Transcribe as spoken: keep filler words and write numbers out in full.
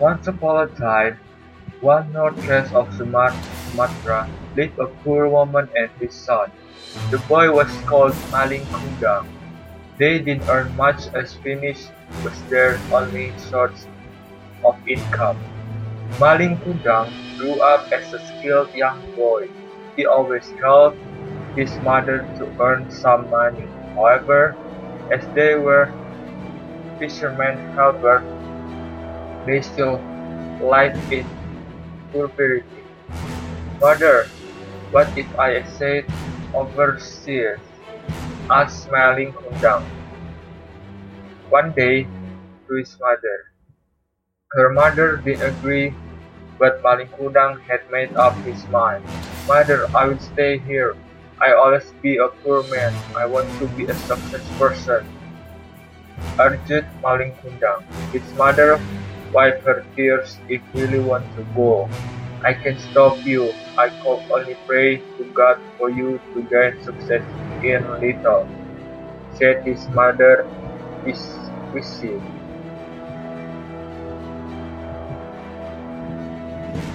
Once upon a time, one northwest of Sumar- Sumatra lived a poor woman and his son. The boy was called Maling Kundang. They didn't earn much as Finnish was their only source of income. Maling Kundang grew up as a skilled young boy. He always helped his mother to earn some money. However, as they were fishermen helper, they still lived in poverty. "Mother, what if I stayed overseas?" asked Maling Kundang one day to his mother. Her mother didn't agree, but Maling Kundang had made up his mind. "Mother, I will stay here. I always be a poor man. I want to be a success person," urged Maling Kundang. His mother wiped her tears. "If you really want to go, I can stop you. I can only pray to God for you to gain success in little," said his mother wisely.